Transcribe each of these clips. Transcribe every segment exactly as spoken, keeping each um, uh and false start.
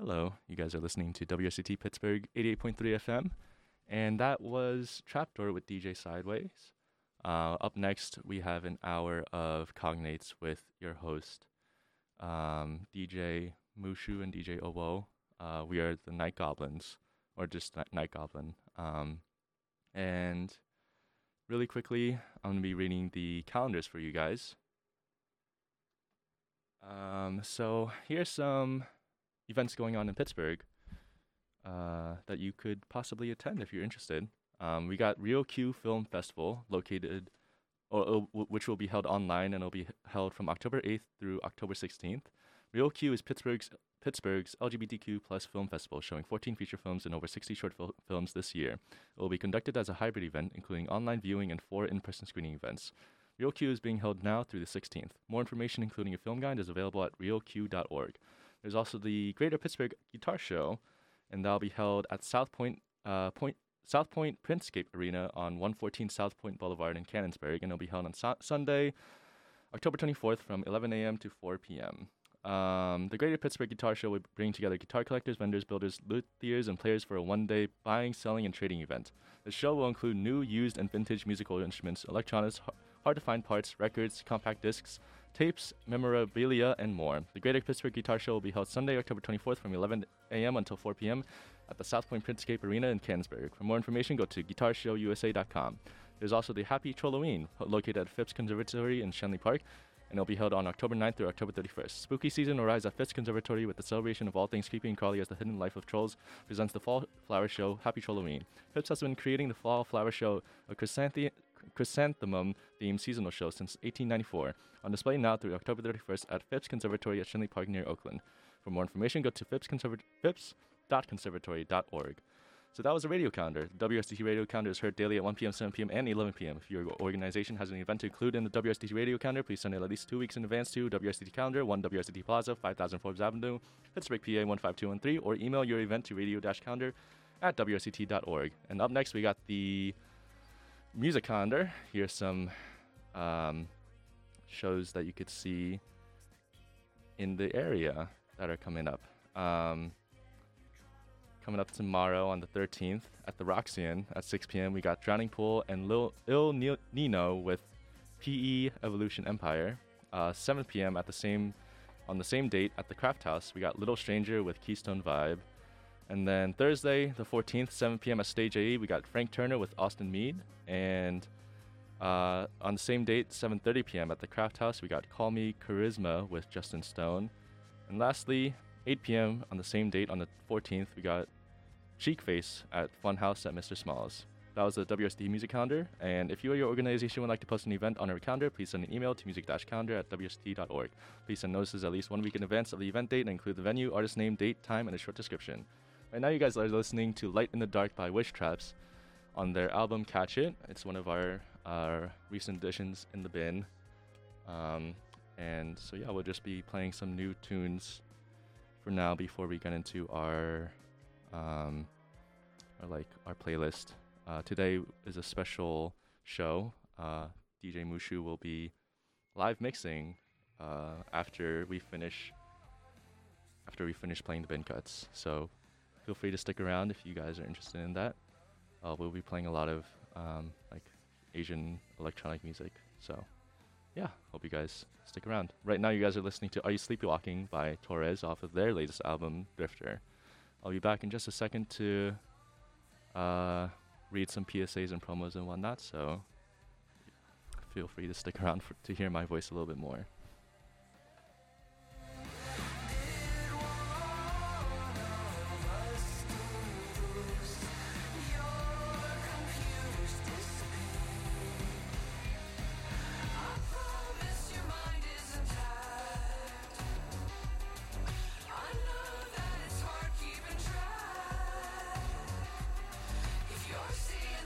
Hello, you guys are listening to W S C T Pittsburgh eighty-eight point three F M, and that was Trapdoor with D J Sideways. Uh, up next, we have an hour of Cognates with your host, um, D J Mushu and D J Owo. Uh, we are the Night Goblins, or just Night Goblin. Um, and really quickly, I'm going to be reading the calendars for you guys. Um, so here's some events going on in Pittsburgh uh, that you could possibly attend if you're interested. Um, we got Rio Q Film Festival located, or, or which will be held online, and it'll be held from October eighth through October sixteenth. Rio Q is Pittsburgh's Pittsburgh's L G B T Q plus film festival, showing fourteen feature films and over sixty short fil- films this year. It will be conducted as a hybrid event, including online viewing and four in-person screening events. Rio Q is being held now through the sixteenth. More information, including a film guide, is available at rio q dot org. There's also the Greater Pittsburgh Guitar Show, and that'll be held at South Point, uh, Point, South Point Printscape Arena on one fourteen South Point Boulevard in Canonsburg, and it'll be held on so- Sunday, October twenty-fourth from eleven a.m. to four p.m. Um, the Greater Pittsburgh Guitar Show will bring together guitar collectors, vendors, builders, luthiers, and players for a one-day buying, selling, and trading event. The show will include new, used, and vintage musical instruments, electronics, hard-to-find parts, records, compact discs, tapes, memorabilia, and more. The Greater Pittsburgh Guitar Show will be held Sunday, October twenty-fourth from eleven a.m. until four p.m. at the South Point Printscape Arena in Canonsburg. For more information, go to guitar show u s a dot com. There's also the Happy Trolloween, located at Phipps Conservatory in Shenley Park, and it'll be held on October ninth through October thirty-first. Spooky season arrives at Phipps Conservatory with the celebration of all things creepy and crawly as the hidden life of trolls presents the Fall Flower Show, Happy Trolloween. Phipps has been creating the Fall Flower Show, a chrysanthi- chrysanthemum-themed seasonal show since eighteen ninety-four, on display now through October thirty-first at Phipps Conservatory at Shenley Park near Oakland. For more information, go to phipps dot conservatory dot org. So that was a radio calendar. The W S T T radio calendar is heard daily at one p.m., seven p.m., and eleven p.m. If your organization has an event to include in the W S T T radio calendar, please send it at least two weeks in advance to W S T T calendar, one W S T T Plaza, five thousand Forbes Avenue, Pittsburgh, P A one five two one three, or email your event to radio-calendar at W S T T dot org. And up next, we got the music calendar. Here's some um, shows that you could see in the area that are coming up. Um, coming up tomorrow on the thirteenth at the Roxy at six p.m. we got Drowning Pool and Lil Il Nino with P E Evolution Empire. Uh, seven p.m. at the same on the same date at the Craft House, we got Little Stranger with Keystone Vibe. And then Thursday the fourteenth, seven p.m. at Stage A E, we got Frank Turner with Austin Mead. And uh, on the same date, seven thirty p.m. at the Craft House, we got Call Me Charisma with Justin Stone. And lastly, eight p.m. on the same date, on the fourteenth, we got Cheek Face at Funhouse at Mister Smalls. That was the W S T music calendar, and if you or your organization would like to post an event on our calendar, please send an email to music-calendar at W S T dot org. Please send notices at least one week in advance of the event date and include the venue, artist name, date, time, and a short description. Right now, you guys are listening to Light in the Dark by Wish Traps on their album Catch It. It's one of our, our recent additions in the bin. Um, and so, yeah, we'll just be playing some new tunes for now before we get into our, um, our like our playlist. Uh, today is a special show. Uh, D J Mushu will be live mixing uh, after we finish after we finish playing the bin cuts. So feel free to stick around if you guys are interested in that. Uh, we'll be playing a lot of um, like Asian electronic music. So yeah, hope you guys stick around. Right now, you guys are listening to Are You Sleepwalking by Torres off of their latest album, Drifter. I'll be back in just a second to uh, read some P S As and promos and whatnot, so feel free to stick around for, to hear my voice a little bit more.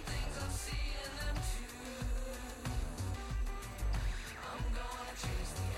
Chase the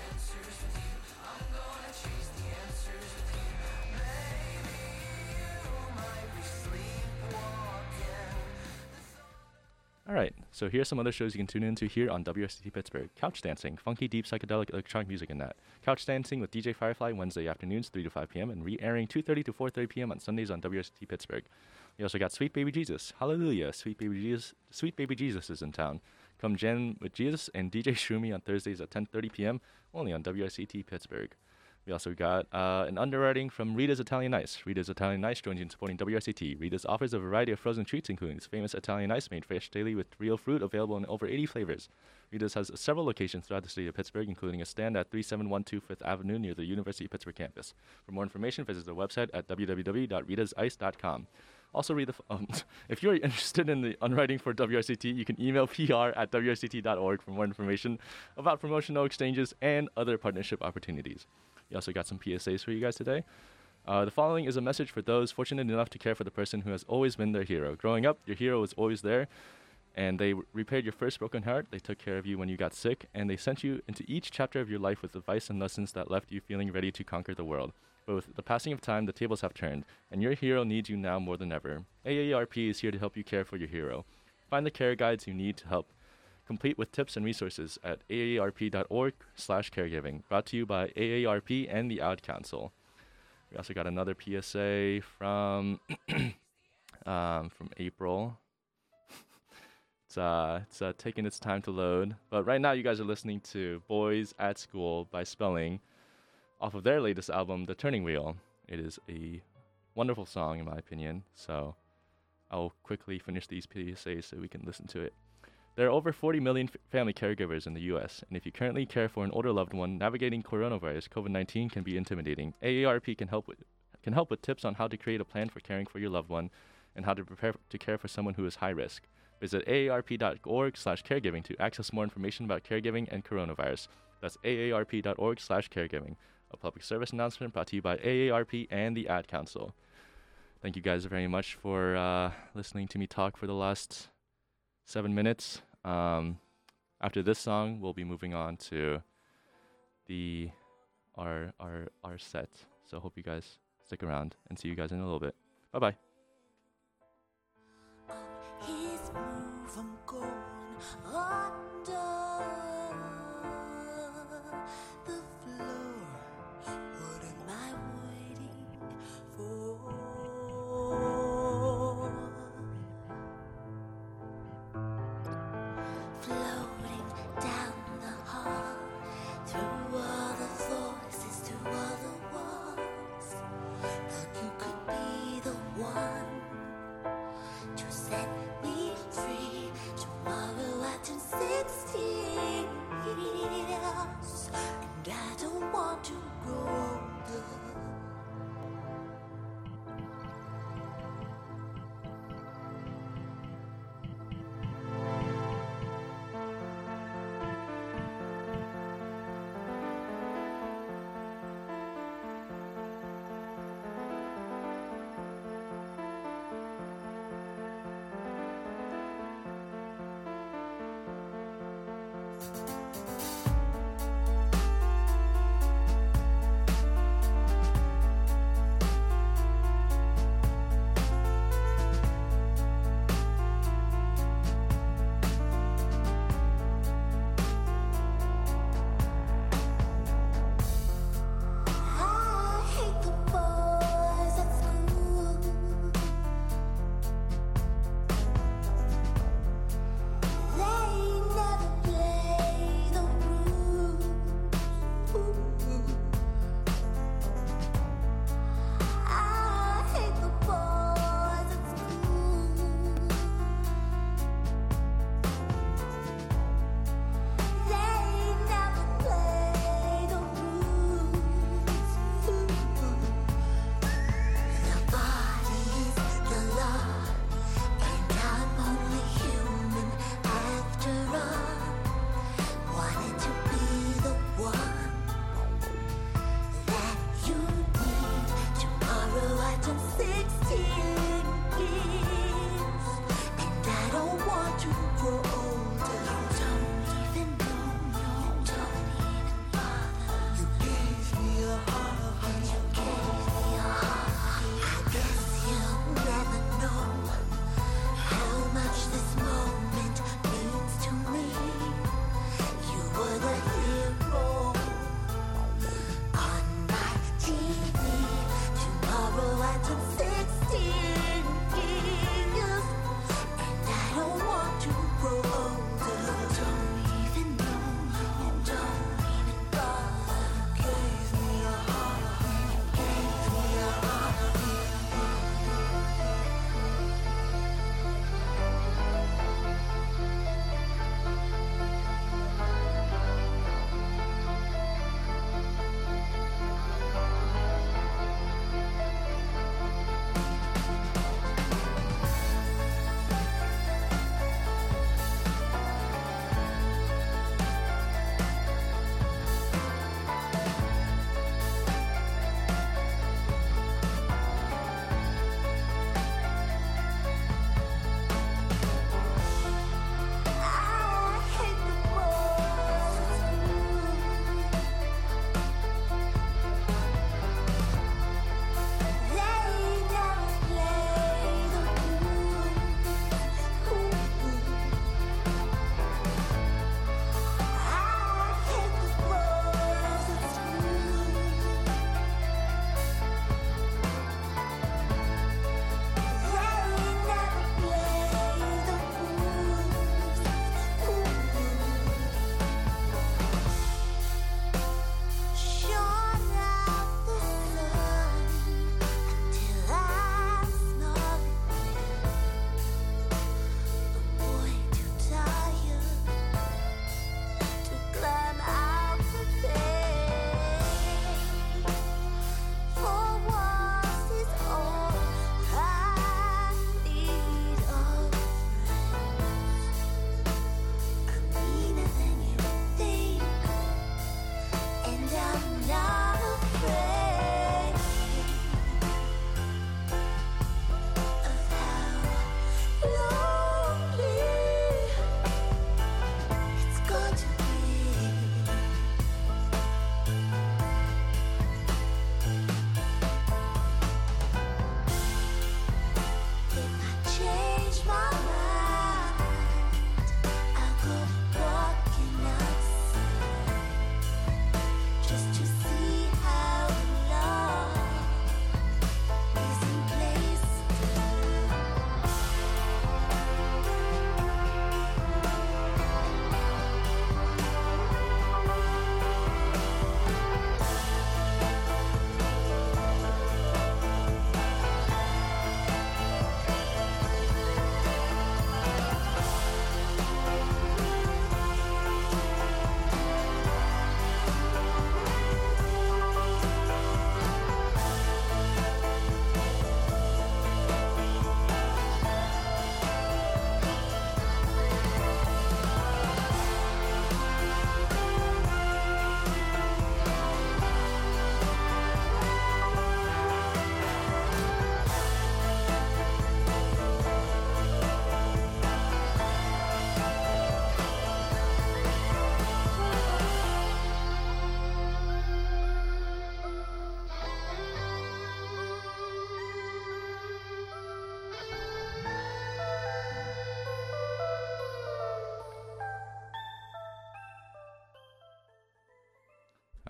So here's some other shows you can tune into here on W R C T Pittsburgh. Couch Dancing, funky, deep, psychedelic, electronic music and that. Couch Dancing with D J Firefly Wednesday afternoons, three to five p.m. and re-airing two thirty to four thirty p.m. on Sundays on W R C T Pittsburgh. We also got Sweet Baby Jesus. Hallelujah, Sweet Baby Jesus. Sweet Baby Jesus is in town. Come jam with Jesus and D J Shroomy on Thursdays at ten thirty p.m. only on W R C T Pittsburgh. We also got uh, an underwriting from Rita's Italian Ice. Rita's Italian Ice joins you in supporting W R C T. Rita's offers a variety of frozen treats, including its famous Italian ice made fresh daily with real fruit, available in over eighty flavors. Rita's has several locations throughout the city of Pittsburgh, including a stand at three seven one two Fifth Avenue near the University of Pittsburgh campus. For more information, visit their website at w w w dot ritas ice dot com. Also, read the f- um, if you're interested in the underwriting for W R C T, you can email P R at w r c t dot org for more information about promotional exchanges and other partnership opportunities. We also got some P S As for you guys today. Uh, the following is a message for those fortunate enough to care for the person who has always been their hero. Growing up, your hero was always there, and they r- repaired your first broken heart. They took care of you when you got sick, and they sent you into each chapter of your life with advice and lessons that left you feeling ready to conquer the world. But with the passing of time, the tables have turned, and your hero needs you now more than ever. A A R P is here to help you care for your hero. Find the care guides you need to help, complete with tips and resources at a a r p dot org slash caregiving. Brought to you by A A R P and the Ad Council. We also got another P S A from um, from April. it's uh, it's uh, taking its time to load. But right now you guys are listening to Boys at School by Spelling off of their latest album, The Turning Wheel. It is a wonderful song in my opinion. So I'll quickly finish these P S As so we can listen to it. There are over forty million f- family caregivers in the U S, and if you currently care for an older loved one, navigating coronavirus COVID nineteen can be intimidating. A A R P can help with can help with tips on how to create a plan for caring for your loved one and how to prepare f- to care for someone who is high risk. Visit a a r p dot org slash caregiving to access more information about caregiving and coronavirus. That's a a r p dot org slash caregiving. A public service announcement brought to you by A A R P and the Ad Council. Thank you guys very much for uh, listening to me talk for the last seven minutes. Um, after this song, we'll be moving on to the our our our set. So hope you guys stick around and see you guys in a little bit. Bye bye. His move, I'm going under the floor. What am I waiting for? Floating down the hall, through all the voices, to all the walls. Thought you could be the one to set me free. Tomorrow I turn sixteen years, and I don't want to grow older. I hate the boys at school. They never play the rules.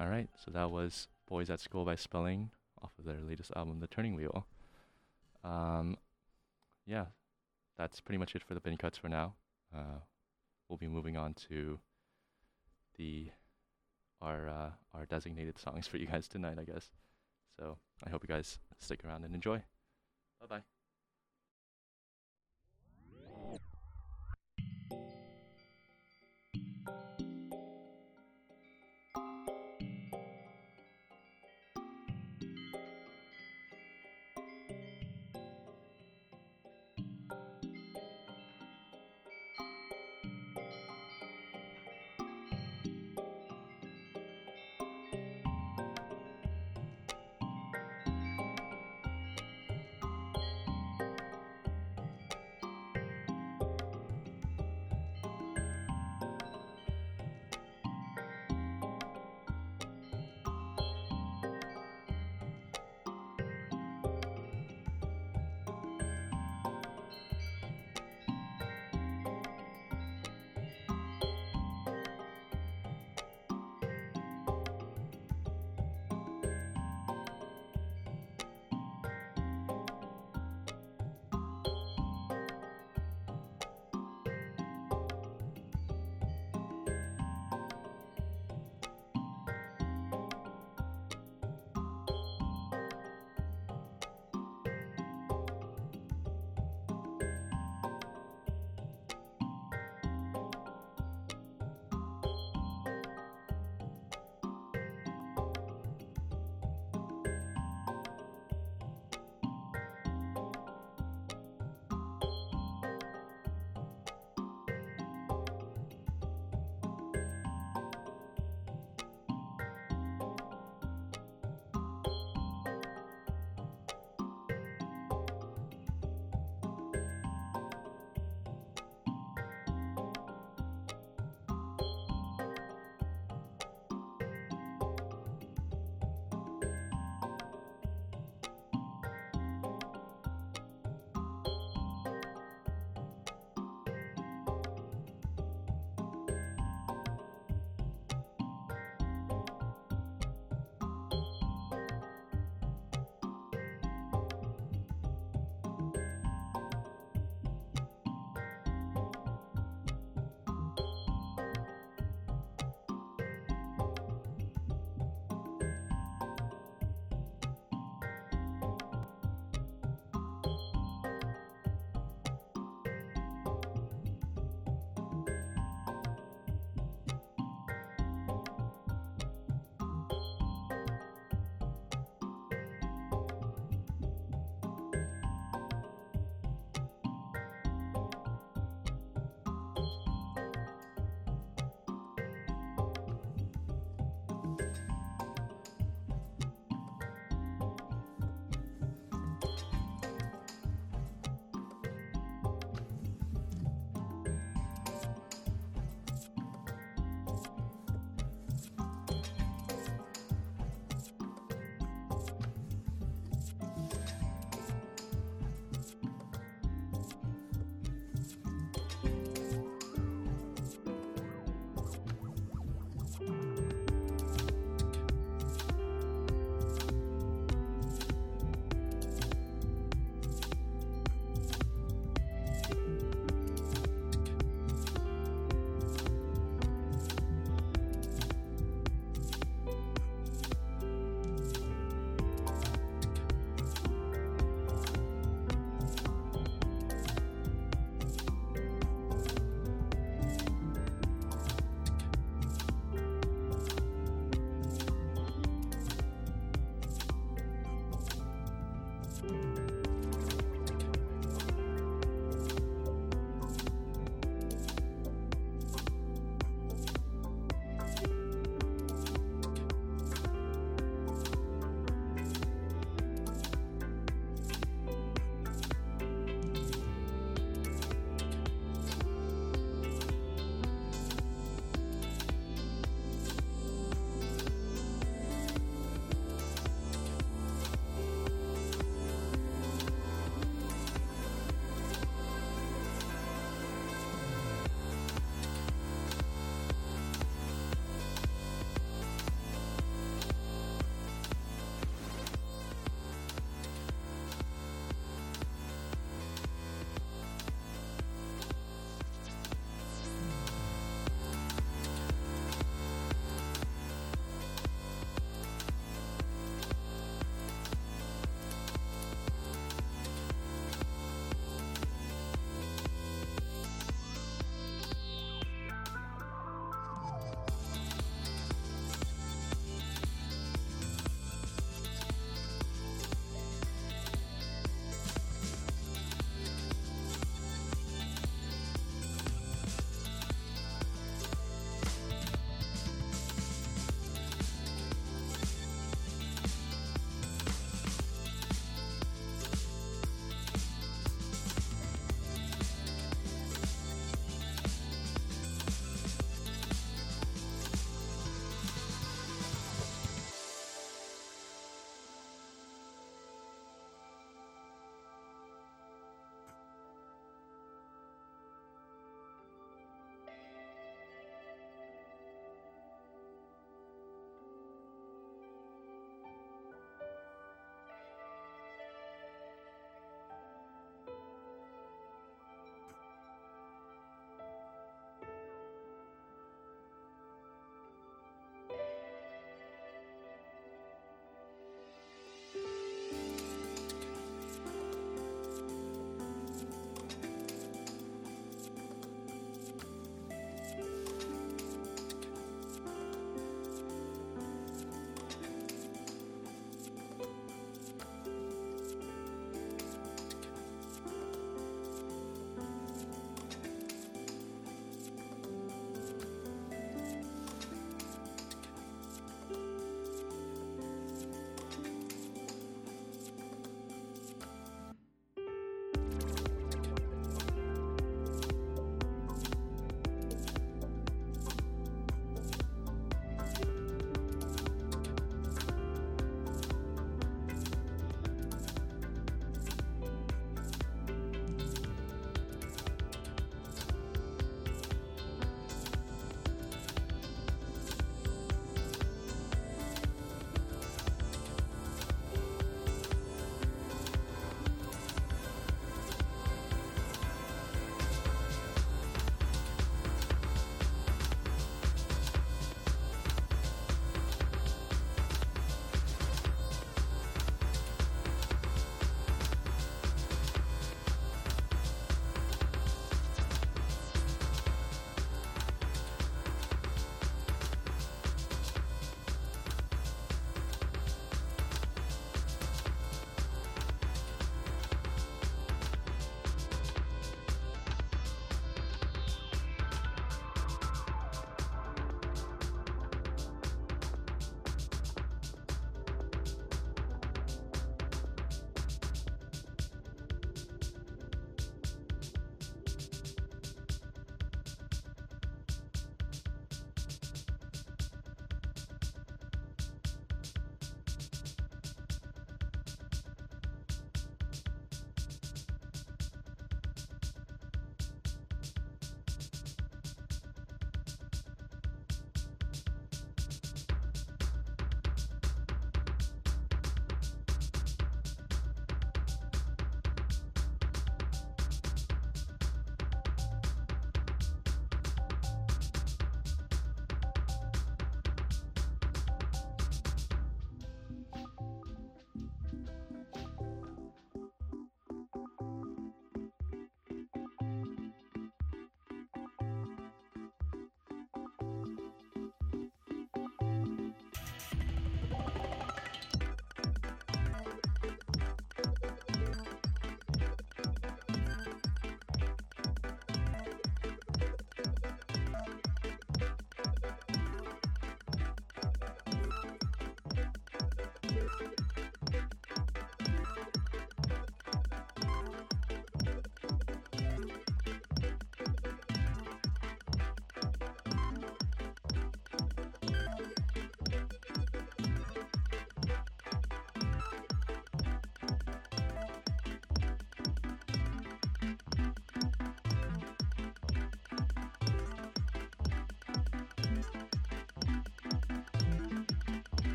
All right, so that was Boys at School by Spelling off of their latest album, The Turning Wheel. Um, yeah, that's pretty much it for the bin cuts for now. Uh, we'll be moving on to the our uh, our designated songs for you guys tonight, I guess. So I hope you guys stick around and enjoy. Bye bye.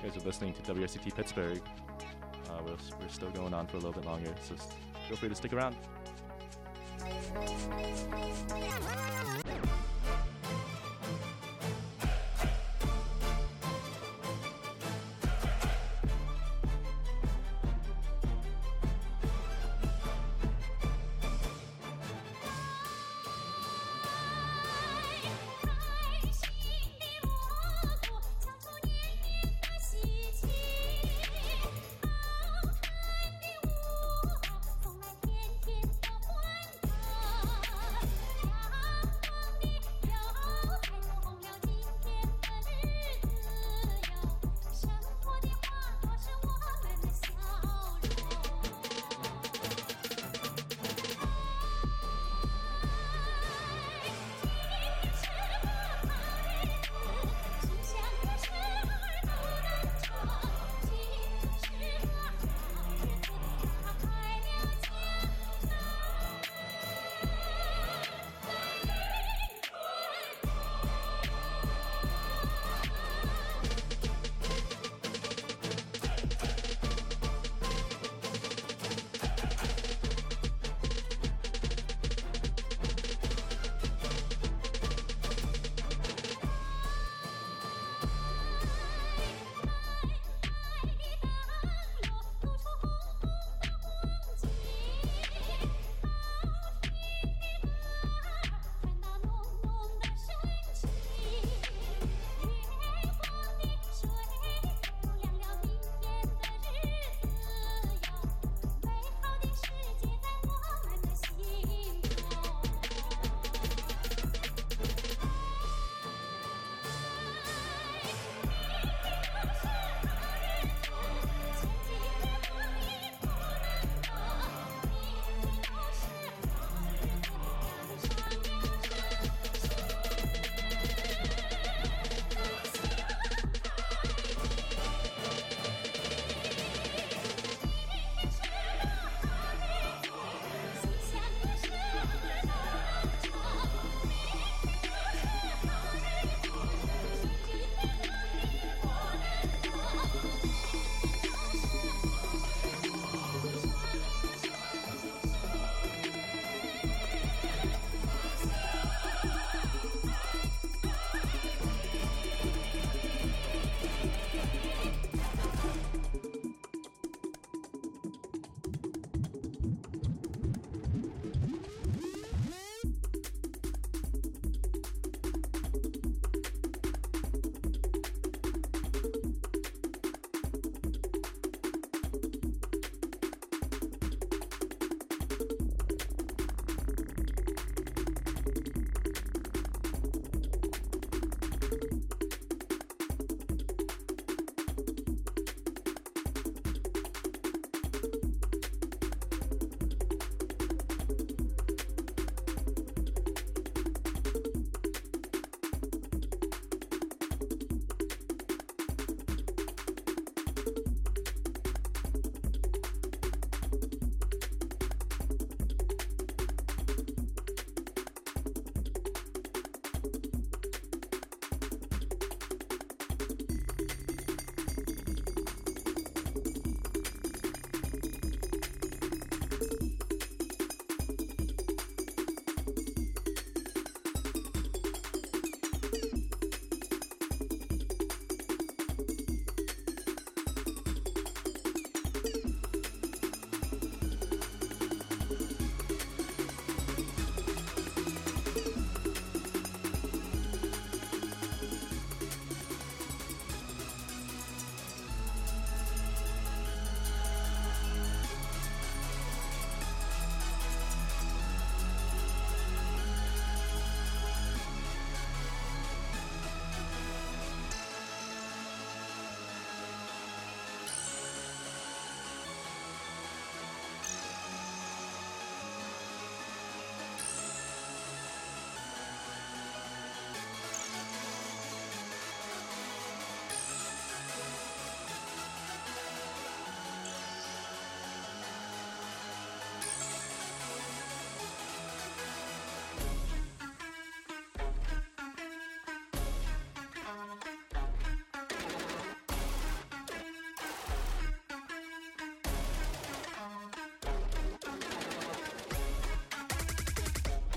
You guys are listening to W R C T Pittsburgh. Uh, we're, we're still going on for a little bit longer, so feel free to stick around.